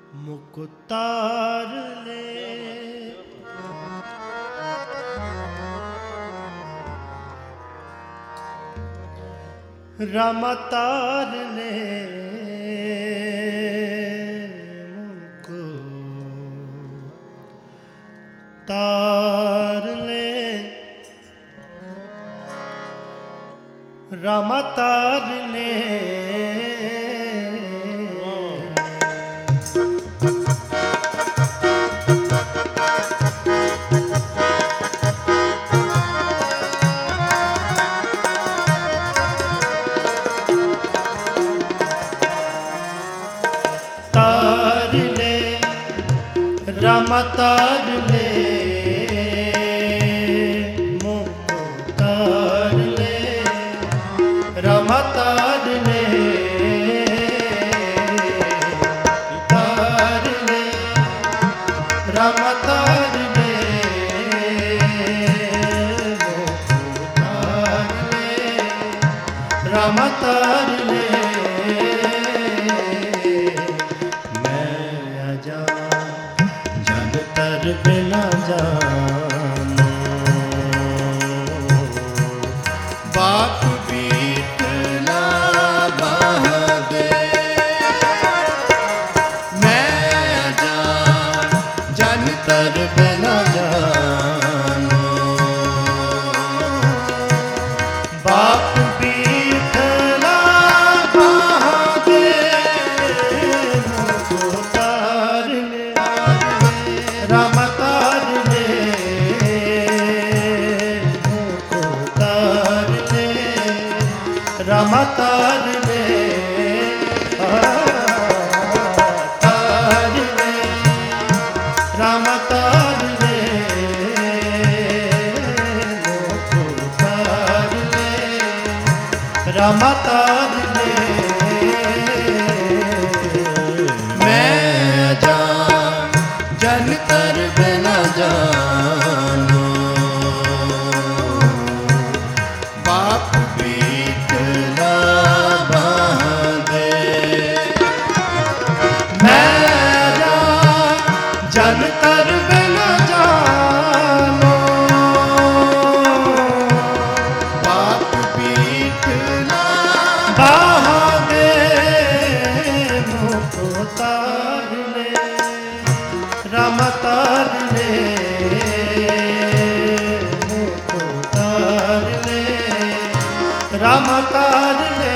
मुकुतार ले रमतार ले मुकुतार ले रमतार ले रमतार ले मुकुतार ले रमतार ले तार ले रमतार ले मुकुतार ले रमतार ले बिना जानो बाप बीतला बहादे मैं जन तर बिना जानो बाप बीतला बहादे मुकुतार ले रमतार ले मुकुतार ले रमतार ले तार ले रमतार ले मुकुतार ले रमतार ले मैं जन तर बिना जानो बाप बीतला बहादे मैं जन तर बिना जानो बाप बीतला बहादे मुकुतार ले रमतार ले मुकुतार ले रमतार ले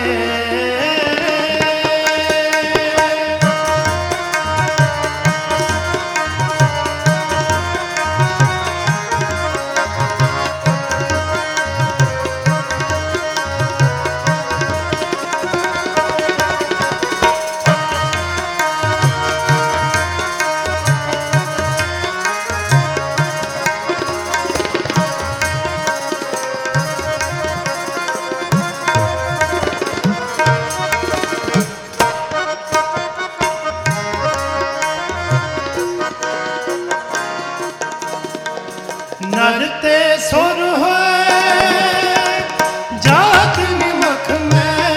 नरते सुर होए जात निमख में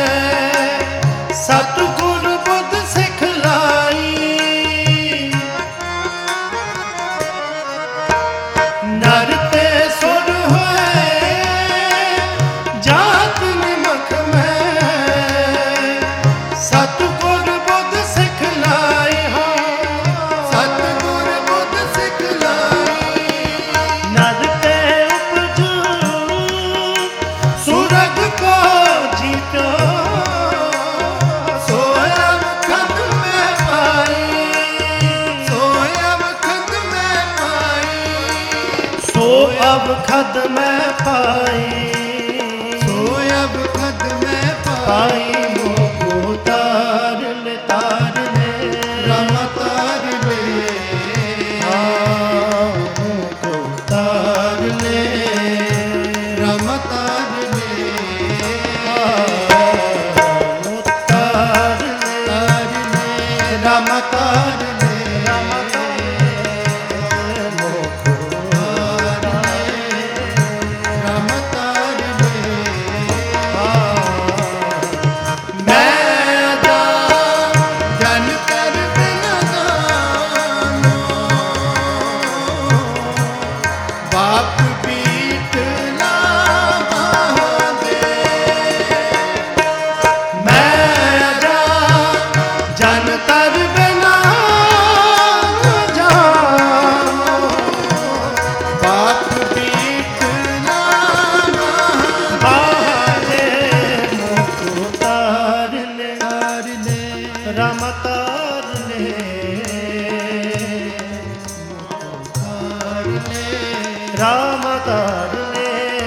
सतगुर बुद्ध सिखलाई नरते सुर होए जात निमख में सतगुर बुद्ध सिखलाई सतगुर बुद्ध सिखलाई नरते उपजू सूरज को जीतो सोयब खत में पाई सोयब खत में पाई सोयब खत में पाई सोयब खत में पाई मुकुतार ले तार ले रमतार ले मुकुतार ले रमतार ले मुकुतार ले रमतार ले मुकुतार रमतार ले मैं जन कर बिना राम तार ले, राम तार ले।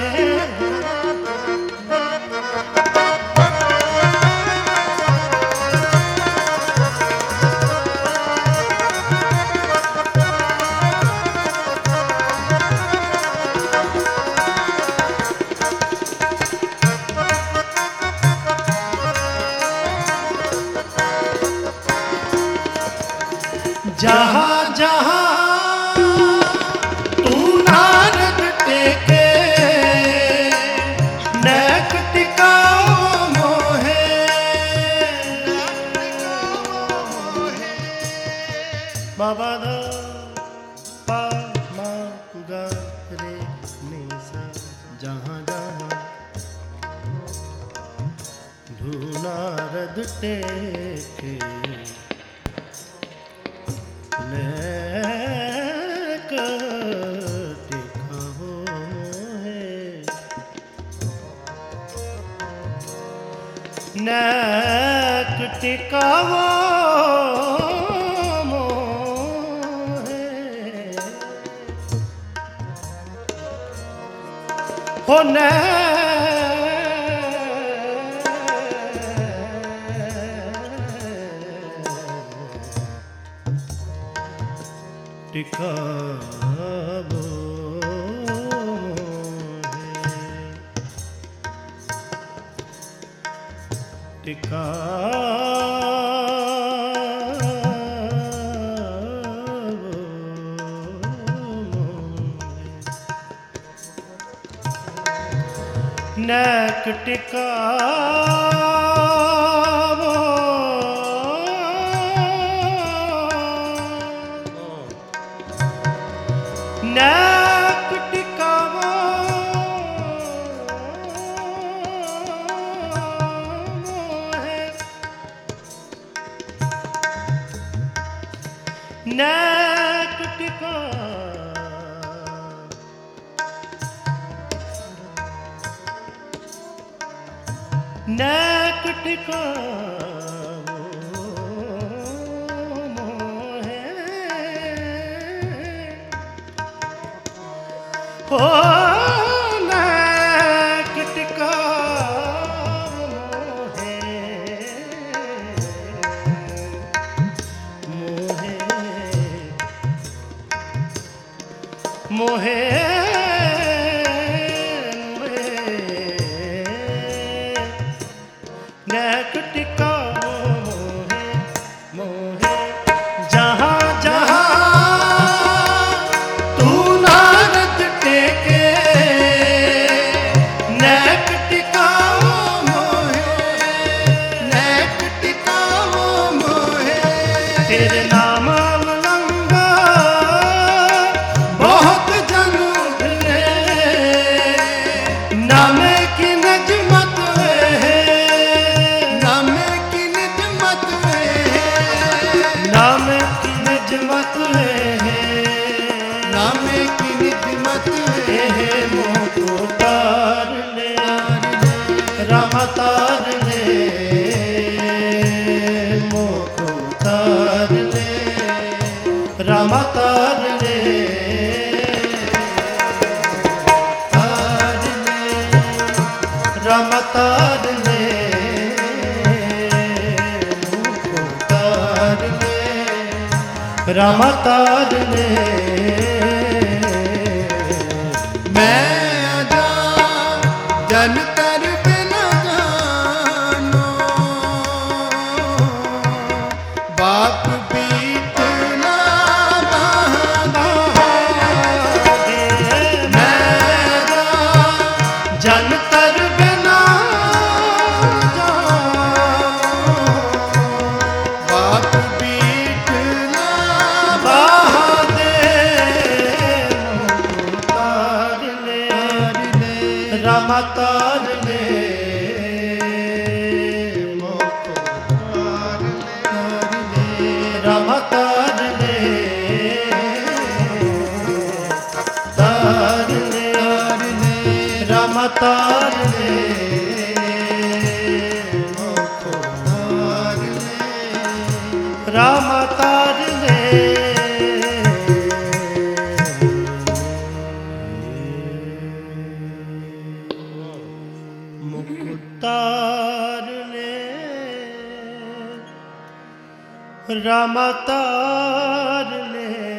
जहाँ जहाँ तू नारद टेके, नेक टिकाओ मोहे। बाबा दा पा मा गा रे नि सा। जहाँ जहाँ तू नारद टेके, नेक टिकाओ मोहे, नेक टिकाओ मोहे। हो टिकावो मोहे, टिकावो मोहे। नेक टिकावो, नेक टिकावो मोहे, नेक नेक टिकावो मोहे। हो नेक टिकावो मोहे, मोहे मोहे नेक टिकाओ मोहे, मोहे। जहाँ जहाँ तू नारद टेके, नेक टिकाओ मोहे, नेक टिकाओ मोहे। तेरे नाम अवलंबा बहुत जन उठले, नामे की नजमत नामे की निजमत है। मोको तार ले, राम तार ले, मोको तार ले, राम तार ले, तार ले, राम तार ले, मोको तार ले, राम तार ले। मैं अजान जन कर बिना जानो, बाप बीत ना बहाना। मैं अजान जन कर बिना जानो, बाप बीत ना बहादे। राम तार ले, मोको तार ले, राम तार ले, तार ले, राम तार ले, मोको तार ले, राम तार ले मुकुतार ले राम तार ले